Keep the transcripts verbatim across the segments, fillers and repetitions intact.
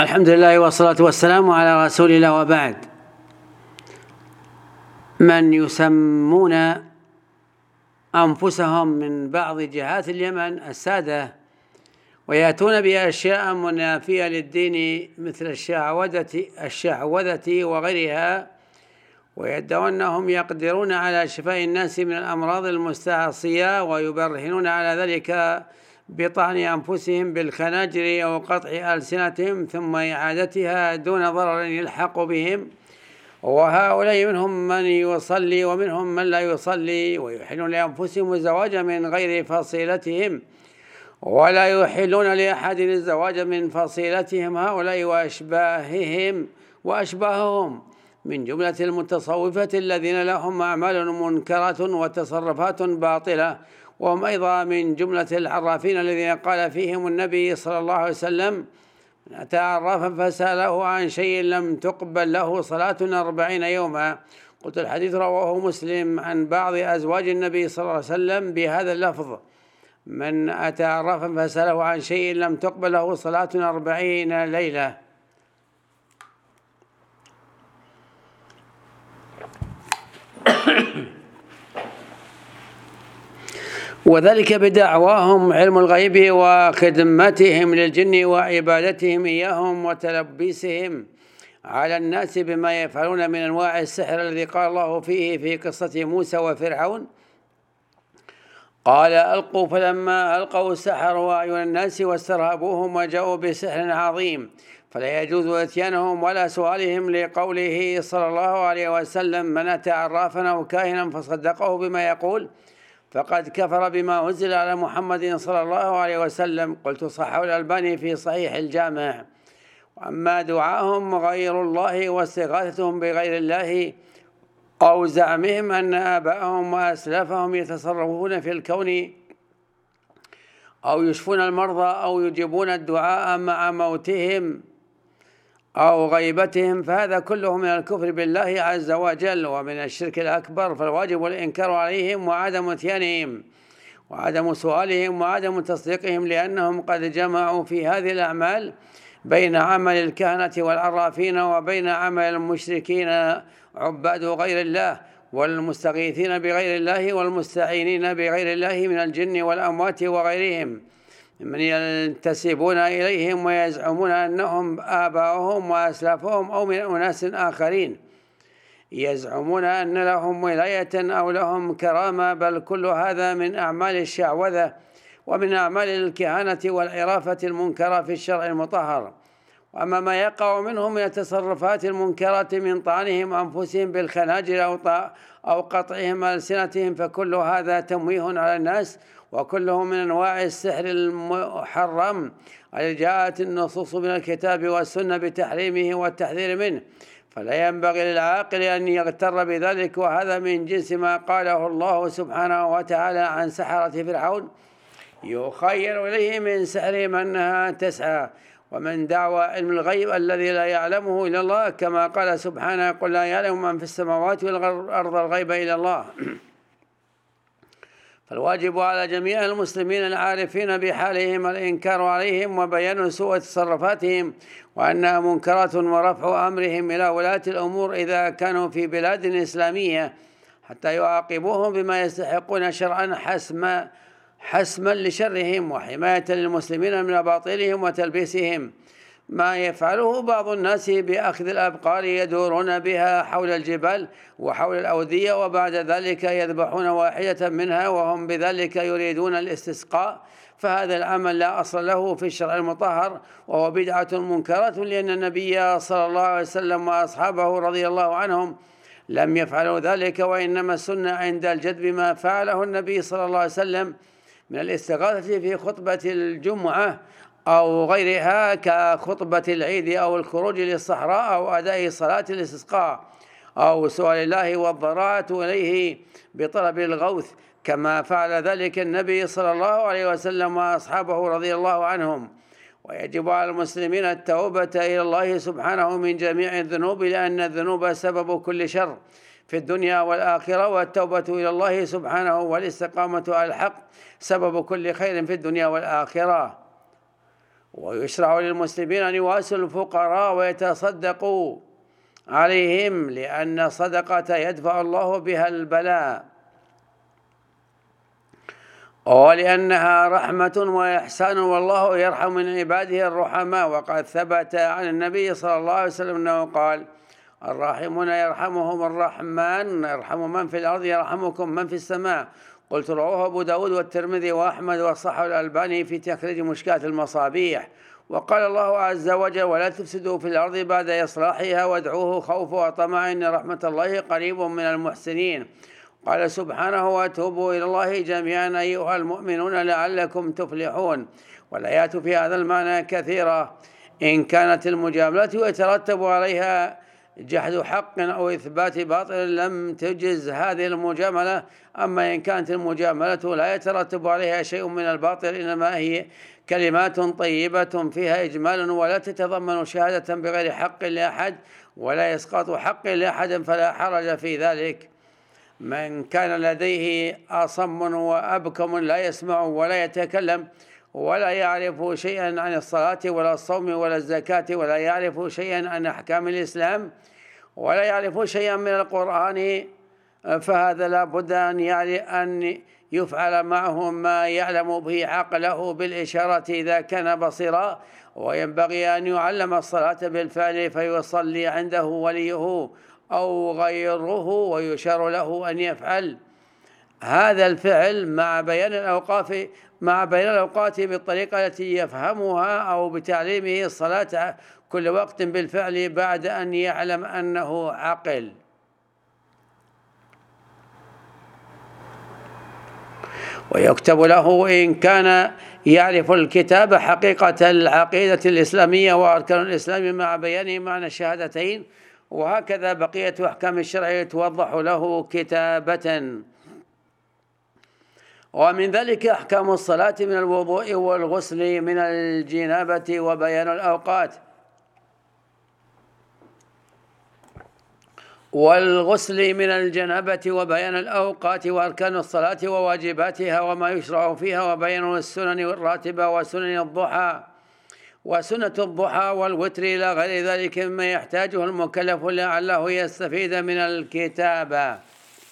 الحمد لله والصلاة والسلام على رسول الله، وبعد. من يسمون أنفسهم من بعض جهات اليمن السادة ويأتون بأشياء منافية للدين مثل الشعوذة الشعوذة وغيرها، ويدعون أنهم يقدرون على شفاء الناس من الأمراض المستعصية، ويبرهنون على ذلك بطعن أنفسهم بالخناجر أو قطع ألسنتهم ثم إعادتها دون ضرر يلحق بهم. وهؤلاء منهم من يصلي ومنهم من لا يصلي، ويحلون لأنفسهم الزواج من غير فصيلتهم ولا يحلون لأحد الزواج من فصيلتهم. هؤلاء وأشباههم وأشباههم من جملة المتصوفة الذين لهم أعمال منكرات وتصرفات باطلة، وهم أيضا من جملة العرافين الذين قال فيهم النبي صلى الله عليه وسلم: من أتى عرافا فسأله عن شيء لم تقبل له صلاة أربعين يوما. قلت الحديث رواه مسلم عن بعض أزواج النبي صلى الله عليه وسلم بهذا اللفظ: من أتى عرافا فسأله عن شيء لم تقبل له صلاة أربعين ليلة. وذلك بدعواهم علم الغيب وخدمتهم للجن وعبادتهم إياهم وتلبيسهم على الناس بما يفعلون من أنواع السحر الذي قال الله فيه في قصة موسى وفرعون: قال ألقوا، فلما ألقوا سحروا أعين الناس واسترهبوهم وجاءوا بسحر عظيم، فلا يجوز إتيانهم ولا سؤالهم، لقوله صلى الله عليه وسلم: من أتى عرافا أو كاهنا فصدقه بما يقول فقد كفر بما أنزل على محمد صلى الله عليه وسلم. قلت: صححه الألباني في صحيح الجامع. وأما دعاهم غير الله واستغاثتهم بغير الله أو زعمهم أن آباءهم وأسلافهم يتصرفون في الكون أو يشفون المرضى أو يجيبون الدعاء مع موتهم أو غيبتهم، فهذا كله من الكفر بالله عز وجل ومن الشرك الأكبر. فالواجب الإنكار عليهم وعدم اتيانهم وعدم سؤالهم وعدم تصديقهم، لأنهم قد جمعوا في هذه الأعمال بين عمل الكهنة والعرافين وبين عمل المشركين عباد غير الله والمستغيثين بغير الله والمستعينين بغير الله من الجن والأموات وغيرهم من ينتسبون إليهم ويزعمون أنهم آباؤهم وأسلافهم أو من أناس آخرين يزعمون أن لهم ولاية أو لهم كرامة، بل كل هذا من أعمال الشعوذة ومن أعمال الكهانة والعرافة المنكرة في الشرع المطهر. وأما ما يقع منهم من التصرفات المنكرة من طعنهم أنفسهم بالخناجر أو قطعهم ألسنتهم فكل هذا تمويه على الناس، وكله من أنواع السحر المحرم الذي جاءت النصوص من الكتاب والسنة بتحريمه والتحذير منه، فلا ينبغي للعاقل أن يغتر بذلك. وهذا من جنس ما قاله الله سبحانه وتعالى عن سحرة فرعون: يخيل إليه من سحرهم أنها تسعى. ومن دعوى علم الغيب الذي لا يعلمه إلا الله، كما قال سبحانه: قل لا يعلم من في السماوات والأرض الغيب إلا الله. فالواجب على جميع المسلمين العارفين بحالهم الإنكار عليهم وبيان سوء تصرفاتهم وأنها منكرات، ورفع أمرهم إلى ولاة الأمور إذا كانوا في بلاد إسلامية حتى يعاقبوهم بما يستحقون شرعا حسما حسما لشرهم وحماية للمسلمين من باطلهم وتلبيسهم. ما يفعله بعض الناس بأخذ الأبقار يدورون بها حول الجبال وحول الأودية، وبعد ذلك يذبحون واحدة منها وهم بذلك يريدون الاستسقاء، فهذا العمل لا أصل له في الشرع المطهر وهو بدعة منكرة، لأن النبي صلى الله عليه وسلم وأصحابه رضي الله عنهم لم يفعلوا ذلك، وإنما السنة عند الجد بما فعله النبي صلى الله عليه وسلم من الاستغاثة في خطبة الجمعة أو غيرها كخطبة العيد أو الخروج للصحراء أو أداء صلاة الاستسقاء أو سؤال الله والضراعة إليه بطلب الغوث، كما فعل ذلك النبي صلى الله عليه وسلم وأصحابه رضي الله عنهم. ويجب على المسلمين التوبة إلى الله سبحانه من جميع الذنوب، لأن الذنوب سبب كل شر في الدنيا والآخرة، والتوبة إلى الله سبحانه والاستقامة على الحق سبب كل خير في الدنيا والآخرة. ويشرع للمسلمين أن يواسوا الفقراء ويتصدقوا عليهم، لأن الصدقة يدفع الله بها البلاء، ولأنها رحمة وإحسان، والله يرحم من عباده الرحماء. وقد ثبت عن النبي صلى الله عليه وسلم أنه قال: الراحمون يرحمهم الرحمن، يرحم من في الأرض يرحمكم من في السماء. قلت: رواه أبو داود والترمذي وأحمد وصححه الألباني في تخريج مشكاة المصابيح. وقال الله عز وجل: ولا تفسدوا في الأرض بعد إصلاحها وادعوه خوفا وطمعا إن رحمة الله قريب من المحسنين. قال سبحانه: وتوبوا إلى الله جميعا أيها المؤمنون لعلكم تفلحون. والآيات في هذا المعنى كثيرة. إن كانت المجاملة يترتب عليها جحد حق أو إثبات باطل لم تجز هذه المجاملة. أما إن كانت المجاملة لا يترتب عليها شيء من الباطل، إنما هي كلمات طيبة فيها إجمال ولا تتضمن شهادة بغير حق لأحد ولا يسقط حق لأحد، فلا حرج في ذلك. من كان لديه أصم وأبكم لا يسمع ولا يتكلم ولا يعرف شيئا عن الصلاة ولا الصوم ولا الزكاة ولا يعرف شيئا عن أحكام الإسلام ولا يعرف شيئا من القرآن، فهذا لا بد أن يفعل معه ما يعلم به عقله بالإشارة إذا كان بصيرا، وينبغي أن يعلم الصلاة بالفعل فيصلي عنده وليه أو غيره ويشار له أن يفعل هذا الفعل مع بيان الأوقاف مع بيان الأوقات بالطريقة التي يفهمها، أو بتعليمه الصلاة كل وقت بالفعل بعد أن يعلم أنه عقل. ويكتب له إن كان يعرف الكتاب حقيقة العقيدة الإسلامية وأركان الإسلام مع بيان معنى الشهادتين، وهكذا بقية أحكام الشرع توضح له كتابة. ومن ذلك أحكام الصلاة من الوضوء والغسل من الجنابة وبيان الأوقات والغسل من الجنابة وبيان الأوقات وأركان الصلاة وواجباتها وما يشرع فيها وبيان السنن الراتبة وسنن الضحى وسنة الضحى والوتر إلى غير ذلك مما يحتاجه المكلف لعله يستفيد من الكتابة.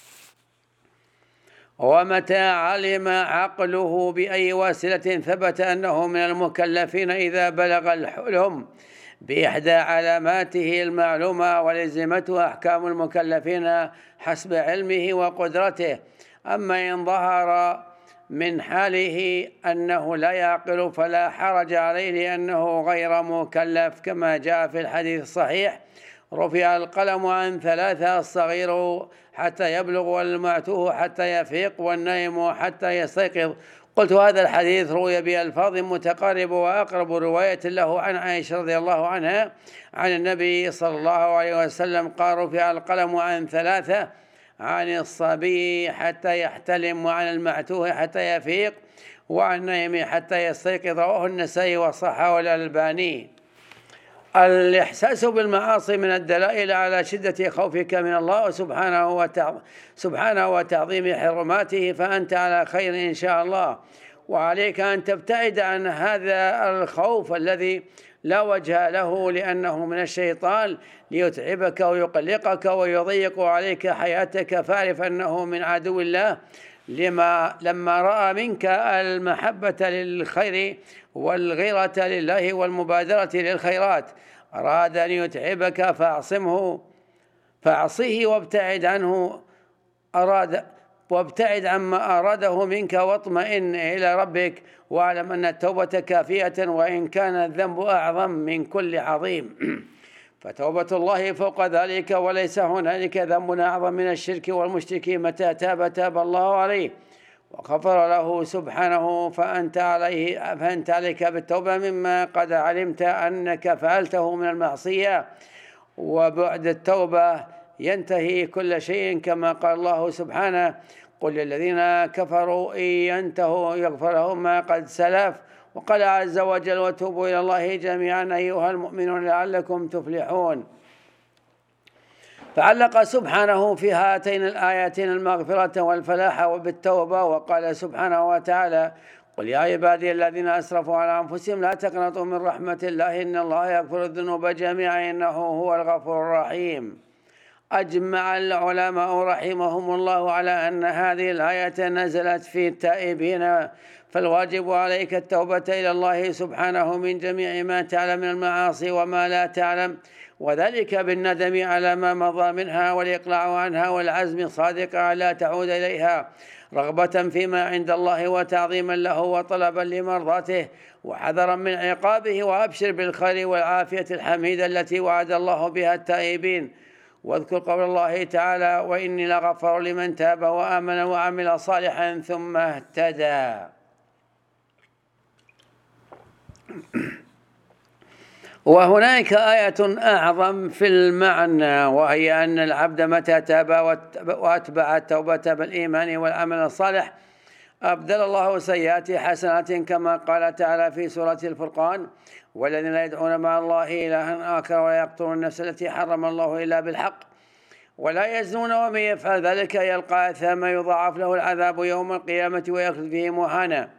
ومتى علم عقله بأي واسلة ثبت أنه من المكلفين إذا بلغ الحلم بإحدى علاماته المعلومة ولزمته أحكام المكلفين حسب علمه وقدرته. أما إن ظهر من حاله أنه لا يعقل فلا حرج عليه لأنه غير مكلف، كما جاء في الحديث الصحيح: رفع القلم عن ثلاثة: الصغير حتى يبلغ والمعتوه حتى يفيق والنائم حتى يستيقظ. قلت: هذا الحديث روي بألفاظ متقاربة، وأقرب رواية له عن عائشة رضي الله عنها عن النبي صلى الله عليه وسلم قال: رفع القلم عن ثلاثة: عن الصبي حتى يحتلم، وعن المعتوه حتى يفيق، وعن النائم حتى يستيقظ. رواه النسائي وصححه الألباني. الإحساس بالمعاصي من الدلائل على شدة خوفك من الله سبحانه وتعظيم حرماته، فأنت على خير إن شاء الله. وعليك أن تبتعد عن هذا الخوف الذي لا وجه له، لأنه من الشيطان ليتعبك ويقلقك ويضيق عليك حياتك، فاعرف أنه من عدو الله لما لما رأى منك المحبة للخير والغيرة لله والمبادرة للخيرات أراد أن يتعبك فاعصمه فاعصيه وابتعد عنه أراد وابتعد عما أراده منك واطمئن إلى ربك، واعلم أن التوبة كافية وإن كان الذنب أعظم من كل عظيم. فتوبة الله فوق ذلك، وليس هنالك ذنب أعظم من الشرك والمشرك. متى تاب تاب الله عليه وغفر له سبحانه، فأنت عليه فأنت عليك بالتوبة مما قد علمت أنك فعلته من المعصية، وبعد التوبة ينتهي كل شيء، كما قال الله سبحانه: قل للذين كفروا إن ينتهوا يغفر لهم ما قد سلف. وقال عز وجل: وتوبوا إلى الله جميعا أيها المؤمنون لعلكم تفلحون. فعلق سبحانه في هاتين الآيتين المغفرة والفلاح وبالتوبة، وقال سبحانه وتعالى: قل يا عبادي الذين أسرفوا على أنفسهم لا تقنطوا من رحمة الله إن الله يغفر الذنوب جميعا إنه هو الغفور الرحيم. أجمع العلماء رحمهم الله على أن هذه الآية نزلت في التائبين، فالواجب عليك التوبة إلى الله سبحانه من جميع ما تعلم من المعاصي وما لا تعلم، وذلك بالندم على ما مضى منها والإقلاع عنها والعزم صادقا لا تعود إليها، رغبة فيما عند الله وتعظيما له وطلبا لمرضاته وحذرا من عقابه، وأبشر بالخير والعافية الحميدة التي وعد الله بها التائبين. واذكر قول الله تعالى وإني لغفار لمن تاب وآمن وعمل صالحا ثم اهتدى. وهناك آية أعظم في المعنى، وهي أن العبد متى تاب وأتبع التوبة بالإيمان والعمل الصالح أبدل الله سيئاته حسنات، كما قال تعالى في سورة الفرقان والذين يدعون مع الله إلها آخر ولا يقتلون النفس التي حرم الله إلا بالحق ولا يزنون ومن يفعل ذلك يلقى أثاما يضاعف له العذاب يوم القيامة ويخلد فيه مهانا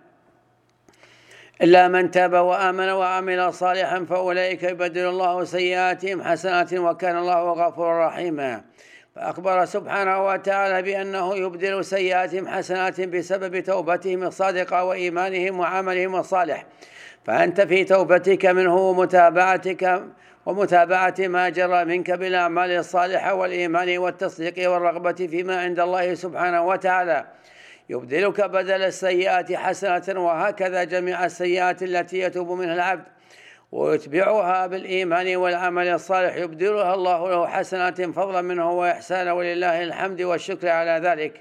إلا من تاب وآمن وعمل صالحا فأولئك يبدل الله سيئاتهم حسنات وكان الله غفورا رحيما. فأخبر سبحانه وتعالى بأنه يبدل سيئاتهم حسنات بسبب توبتهم الصادقة وإيمانهم وعملهم الصالح، فأنت في توبتك منه ومتابعتك ومتابعة ما جرى منك بالأعمال الصالحة والإيمان والتصديق والرغبة فيما عند الله سبحانه وتعالى يبدلك بدل السيئات حسنة، وهكذا جميع السيئات التي يتوب منها العبد ويتبعها بالإيمان والعمل الصالح يبدلها الله له حسنات فضلا منه وإحسانا، ولله الحمد والشكر على ذلك.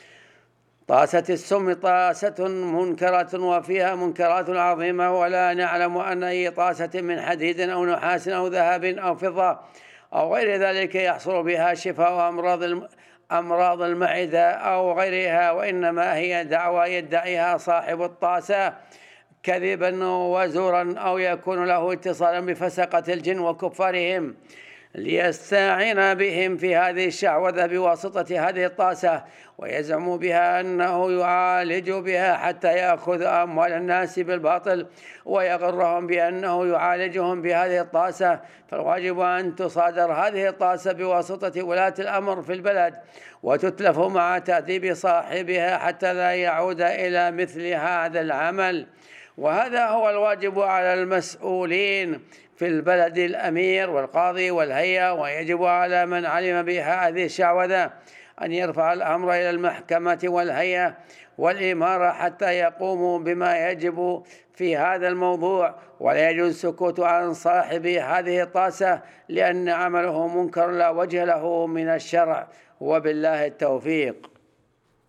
طاسة السم طاسة منكرة وفيها منكرات عظيمة، ولا نعلم أن أي طاسة من حديد أو نحاس أو ذهب أو فضة أو غير ذلك يحصل بها شفاء أمراض الم... أمراض المعدة أو غيرها، وإنما هي دعوى يدعيها صاحب الطاسة كذبا وزورا أو يكون له اتصالا بفسقة الجن وكفارهم ليستعين بهم في هذه الشعوذة بواسطة هذه الطاسة، ويزعم بها أنه يعالج بها حتى يأخذ أموال الناس بالباطل ويغرهم بأنه يعالجهم بهذه الطاسة. فالواجب أن تصادر هذه الطاسة بواسطة ولاة الأمر في البلد وتتلف مع تأديب صاحبها حتى لا يعود إلى مثل هذا العمل، وهذا هو الواجب على المسؤولين في البلد الأمير والقاضي والهيئة، ويجب على من علم بهذه الشعوذة أن يرفع الأمر إلى المحكمة والهيئة والإمارة حتى يقوموا بما يجب في هذا الموضوع، ولا يجوز السكوت عن صاحب هذه الطاسة لأن عمله منكر لا وجه له من الشرع، وبالله التوفيق.